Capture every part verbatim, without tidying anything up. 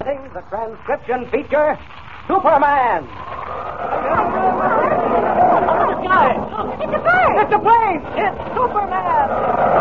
Presenting the transcription feature, Superman. The sky. It's a bird. It's a plane. It's Superman.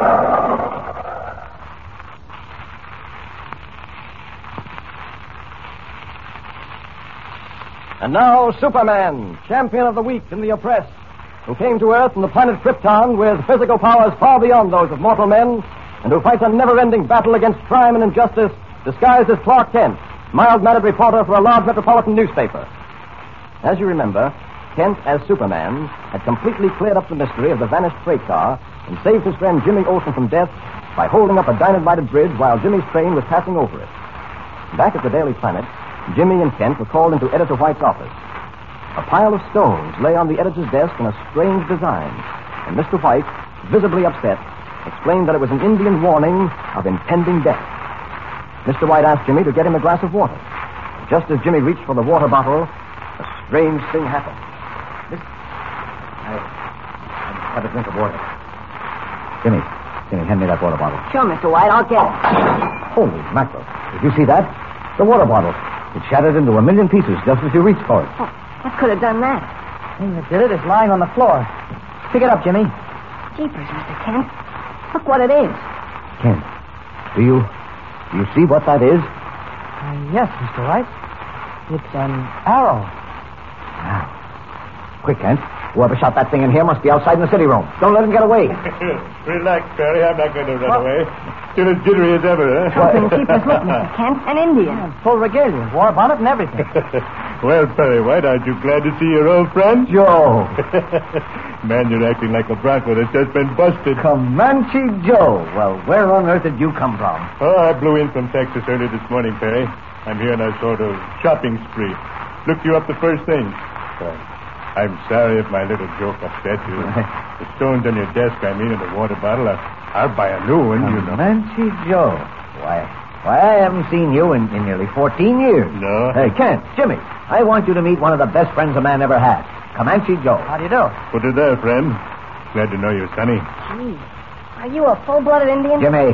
And now, Superman, champion of the weak and the oppressed, who came to Earth from the planet Krypton with physical powers far beyond those of mortal men, and who fights a never-ending battle against crime and injustice, disguised as Clark Kent, mild-mannered reporter for a large metropolitan newspaper. As you remember, Kent, as Superman, had completely cleared up the mystery of the vanished freight car and saved his friend Jimmy Olsen from death by holding up a dynamited bridge while Jimmy's train was passing over it. Back at the Daily Planet, Jimmy and Kent were called into Editor White's office. A pile of stones lay on the editor's desk in a strange design, and Mister White, visibly upset, explained that it was an Indian warning of impending death. Mister White asked Jimmy to get him a glass of water. Just as Jimmy reached for the water bottle, a strange thing happened. This... I... I'll have a drink of water. Jimmy, Jimmy, hand me that water bottle. Sure, Mister White, I'll get it. Holy mackerel. Did you see that? The water bottle. It shattered into a million pieces just as you reached for it. Oh, what could have done that? thing that did it is lying on the floor. Pick it up, Jimmy. Jeepers, Mister Kent. Look what it is. Kent, do you... do you see what that is? Uh, yes, Mister White. It's an arrow. Now, quick, Kent. Whoever shot that thing in here must be outside in the city room. Don't let him get away. Relax, Perry. I'm not going to run what? away. Still as jittery as ever, huh? Something keep us looking, Mister Kent. An Indian. Yeah, full regalia. War bonnet and everything. Well, Perry White, aren't you glad to see your old friend? Joe. Man, you're acting like a bronco that's just been busted. Comanche Joe. Well, where on earth did you come from? Oh, I blew in from Texas early this morning, Perry. I'm here on a sort of shopping spree. Looked you up the first thing. Uh, I'm sorry if my little joke upset you. The stones on your desk, I mean, and the water bottle, I'll, I'll buy a new one, you know. Comanche Joe. Why, why, I haven't seen you in, in nearly fourteen years. No? Hey, Kent, Jimmy, I want you to meet one of the best friends a man ever had. Comanche Joe. How do you do? Put it there, friend. Glad to know you, Sonny. Gee, are you a full-blooded Indian? Jimmy.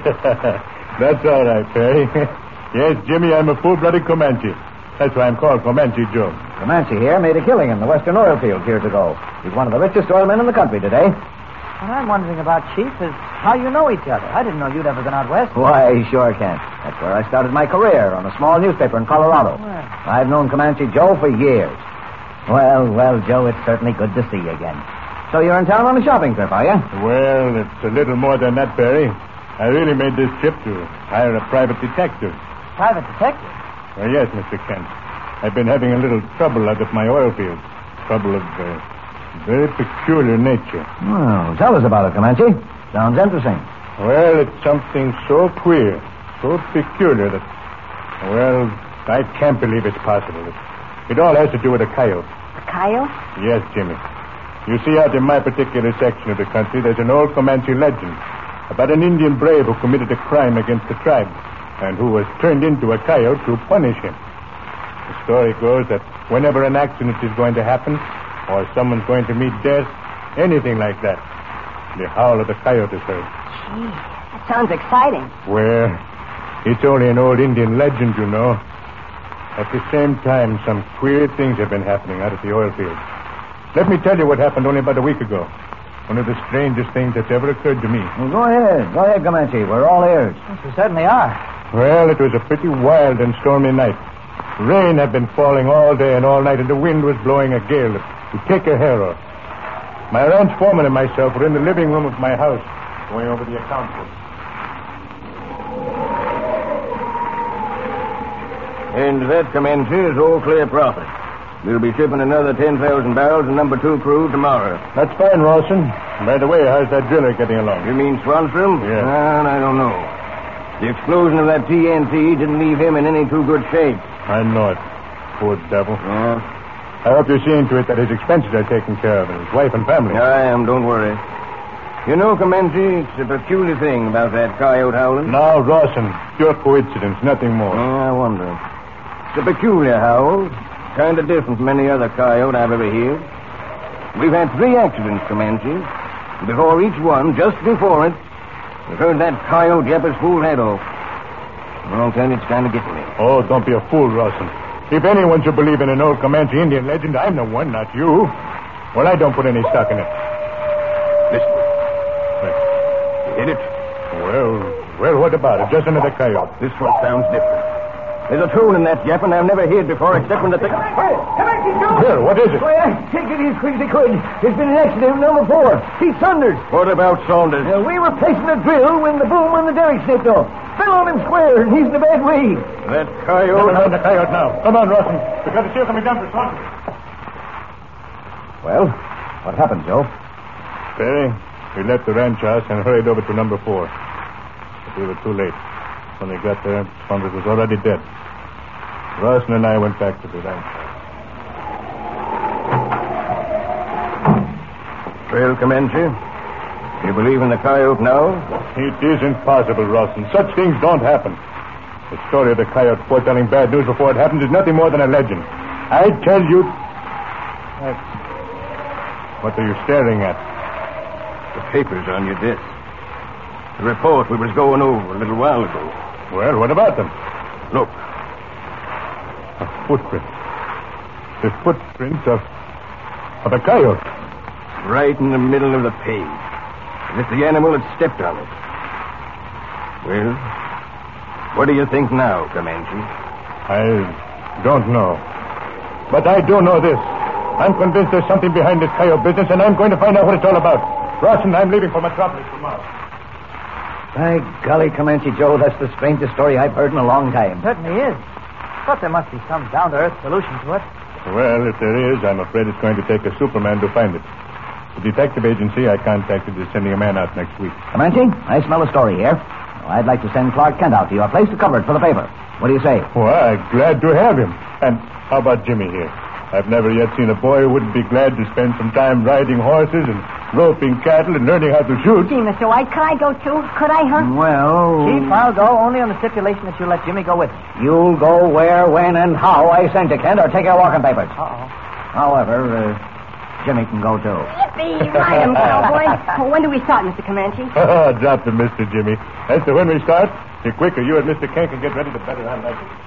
That's all right, Perry. Yes, Jimmy, I'm a full-blooded Comanche. That's why I'm called Comanche Joe. Comanche here made a killing in the western oil fields years ago. He's one of the richest oil men in the country today. What I'm wondering about, Chief, is how you know each other. I didn't know you'd ever been out west. Why, sure, Kent. That's where I started my career, on a small newspaper in Colorado. Well. I've known Comanche Joe for years. Well, well, Joe, it's certainly good to see you again. So you're in town on a shopping trip, are you? Well, it's a little more than that, Perry. I really made this trip to hire a private detective. Private detective? Uh, yes, Mister Kent. I've been having a little trouble out at my oil field. Trouble of uh, very peculiar nature. Well, tell us about it, Comanche. Sounds interesting. Well, it's something so queer, so peculiar that, well, I can't believe it's possible. It, it all has to do with a coyote. A coyote? Yes, Jimmy. You see, out in my particular section of the country, there's an old Comanche legend about an Indian brave who committed a crime against the tribe and who was turned into a coyote to punish him. The story goes that whenever an accident is going to happen or someone's going to meet death, anything like that, the howl of the coyote is heard. Gee, that sounds exciting. Well, it's only an old Indian legend, you know. At the same time, some queer things have been happening out at the oil field. Let me tell you what happened only about a week ago. One of the strangest things that's ever occurred to me. Well, go ahead. Go ahead, Comanche. We're all ears. Yes, we certainly are. Well, it was a pretty wild and stormy night. Rain had been falling all day and all night, and the wind was blowing a gale to take your hair off. My ranch foreman and myself were in the living room of my house, going over the account book. And that, Comanche, is all clear profit. We'll be shipping another ten thousand barrels in number two crude tomorrow. That's fine, Rawson. By the way, how's that driller getting along? You mean Swanstrom? Yes. Well, I don't know. The explosion of that T N T didn't leave him in any too good shape. I know it. Poor devil. Yeah? I hope you're seeing to it that his expenses are taken care of, and his wife and family. I am, don't worry. You know, Comanche, it's a peculiar thing about that coyote howling. Now, Rawson, pure coincidence, nothing more. Yeah, I wonder. It's a peculiar howl. Kind of different from any other coyote I've ever heard. We've had three accidents, Comanche. Before each one, just before it, we heard that coyote yap his fool head off. Well, then it's kind of getting me. Oh, don't be a fool, Rawson. If anyone should believe in an old Comanche Indian legend, I'm the one, not you. Well, I don't put any stock in it. Listen. You hit it? Well, well, what about it? Just another coyote. This one sounds different. There's a tune in that yapping I've never heard before, except when the thing... Hey, Comanche Joe! Well, what is it? Well, take it as quick as you could. There's been an accident with number four. Pete Saunders. What about Saunders? Uh, we were placing a drill when the boom on the derrick slipped off. Fell on him square, and he's in a bad way. That coyote... Never mind the coyote now. Come on, Rawson. We've got to see coming down for Saunders. Well, what happened, Joe? Perry, we left the ranch house and hurried over to number four. But we were too late. When we got there, Saunders was already dead. Rawson and I went back to the ranch house. Well, Comanche, you believe in the coyote now? It isn't possible, Rawson. Such things don't happen. The story of the coyote foretelling bad news before it happens is nothing more than a legend. I tell you... I... What are you staring at? The papers on your desk. The report we was going over a little while ago. Well, what about them? Look. A footprint. The footprints of... of a coyote. Right in the middle of the page. As if the animal had stepped on it. Well, what do you think now, Comanche? I don't know. But I do know this. I'm convinced there's something behind this coyote business, and I'm going to find out what it's all about. Rawson, I'm leaving for Metropolis tomorrow. By golly, Comanche Joe, that's the strangest story I've heard in a long time. Certainly is. But there must be some down-to-earth solution to it. Well, if there is, I'm afraid it's going to take a Superman to find it. The detective agency I contacted is sending a man out next week. Comanche, I smell a story here. I'd like to send Clark Kent out to your place to cover it for the paper. What do you say? Why, glad to have him. And how about Jimmy here? I've never yet seen a boy who wouldn't be glad to spend some time riding horses and roping cattle and learning how to shoot. Gee, Mister White, could I go too? Could I, huh? Well... Chief, I'll go only on the stipulation that you let Jimmy go with me. You'll go where, when, and how I send you, Kent, or take your walking papers. Uh-oh. However, uh, Jimmy can go, too. Yippee! Ride him, cowboy. When do we start, Mister Comanche? Drop the Mister Jimmy. As to when we start, the quicker you and Mister Kent can get ready, the better I like it.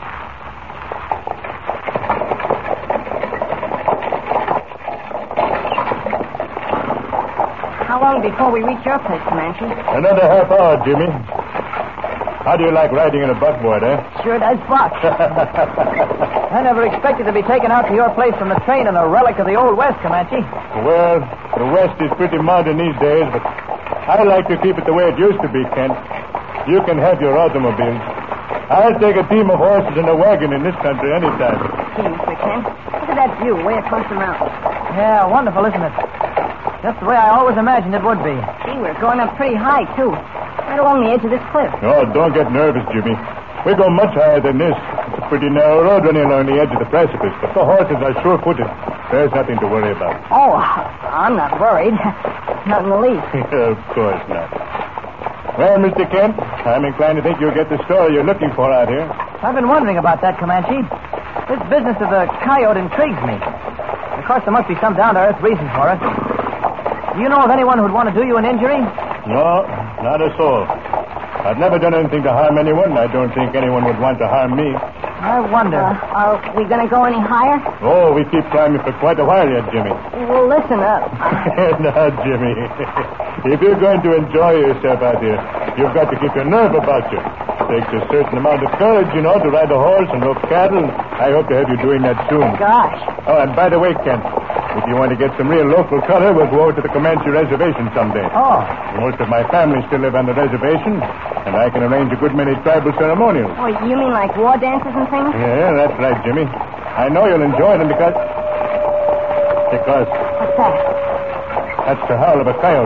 How long before we reach your place, Comanche? Another half hour, Jimmy. How do you like riding in a buckboard, eh? Sure does buck. I never expected to be taken out to your place from the train in a relic of the Old West, Comanche. Well, the West is pretty modern these days, but I like to keep it the way it used to be, Kent. You can have your automobiles. I'll take a team of horses and a wagon in this country anytime. Gee, Mister Kent, look at that view way across the mountain. Yeah, wonderful, isn't it? Just the way I always imagined it would be. Gee, we're going up pretty high, too. Right along the edge of this cliff. Oh, don't get nervous, Jimmy. We go much higher than this. It's a pretty narrow road running along the edge of the precipice, but the horses are sure-footed. There's nothing to worry about. Oh, I'm not worried. Not in the least. Of course not. Well, Mister Kent, I'm inclined to think you'll get the story you're looking for out here. I've been wondering about that, Comanche. This business of the coyote intrigues me. Of course, there must be some down-to-earth reason for it. Do you know of anyone who'd want to do you an injury? No, not a soul. I've never done anything to harm anyone, and I don't think anyone would want to harm me. I wonder. Uh, are we going to go any higher? Oh, we keep climbing for quite a while yet, Jimmy. Well, listen up. Now, Jimmy, if you're going to enjoy yourself out here, you've got to keep your nerve about you. It takes a certain amount of courage, you know, to ride a horse and rope cattle. I hope to have you doing that soon. Gosh. Oh, and by the way, Kent, if you want to get some real local color, we'll go over to the Comanche Reservation someday. Oh. Most of my family still live on the reservation, and I can arrange a good many tribal ceremonials. Oh, you mean like war dances and things? Yeah, that's right, Jimmy. I know you'll enjoy them because... Because... What's that? That's the howl of a coyote.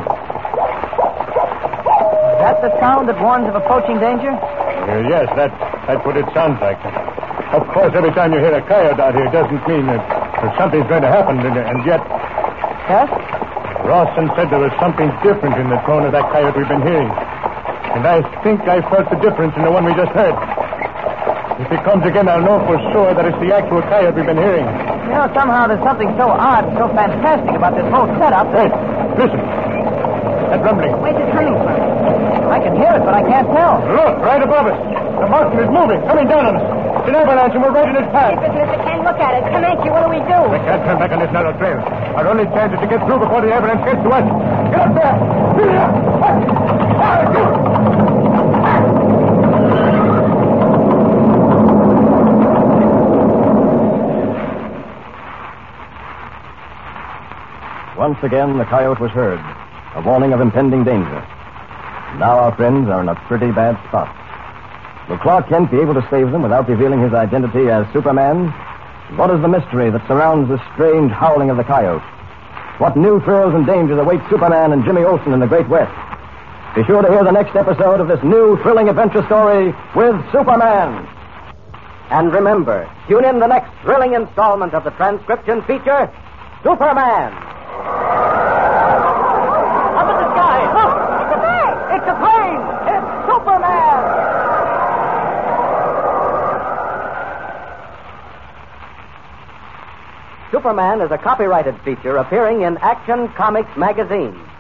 Is that the sound that warns of approaching danger? Uh, yes, that, that's what it sounds like. Of course, every time you hear a coyote out here, it doesn't mean that, that something's going to happen, and, and yet... Yes? Rawson said there was something different in the tone of that coyote we've been hearing. And I think I felt the difference in the one we just heard. If he comes again, I'll know for sure that it's the actual coyote we've been hearing. You know, somehow there's something so odd and so fantastic about this whole setup. Hey, listen. That rumbling. Where's it coming from? I can hear it, but I can't tell. Look, right above us. The The mountain is moving, coming down on us. It's an avalanche, and we're right in its path. Yes, Mister Kent, look at it. Comanche, what do we do? We can't turn back on this narrow trail. Our only chance is to get through before the avalanche gets to us. Get up there! Get up! Once again, the coyote was heard, a warning of impending danger. Now our friends are in a pretty bad spot. Will Clark Kent be able to save them without revealing his identity as Superman? What is the mystery that surrounds this strange howling of the coyote? What new thrills and dangers await Superman and Jimmy Olsen in the Great West? Be sure to hear the next episode of this new thrilling adventure story with Superman. And remember, tune in the next thrilling installment of the transcription feature, Superman. Up in the sky, look! It's a plane! It's a plane! It's Superman! Superman is a copyrighted feature appearing in Action Comics magazine.